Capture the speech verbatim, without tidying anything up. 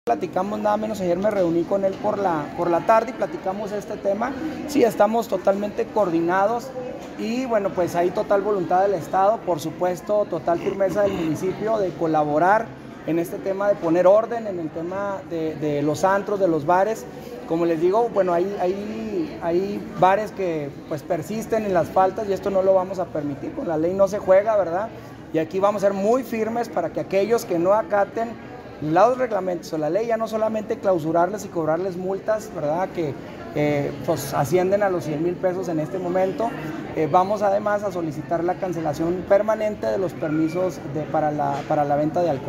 Platicamos nada menos, ayer me reuní con él por la, por la tarde y platicamos este tema. Sí, estamos totalmente coordinados y bueno, pues hay total voluntad del Estado, por supuesto, total firmeza del municipio de colaborar en este tema, de poner orden en el tema de, de los antros, de los bares. Como les digo, bueno, hay, hay, hay bares que pues persisten en las faltas y esto no lo vamos a permitir, con la ley no se juega, ¿verdad? Y aquí vamos a ser muy firmes para que aquellos que no acaten los reglamentos o la ley, ya no solamente clausurarles y cobrarles multas, ¿verdad?, que eh, pues ascienden a los cien mil pesos en este momento. Eh, vamos además a solicitar la cancelación permanente de los permisos de, para, la, para la venta de alcohol.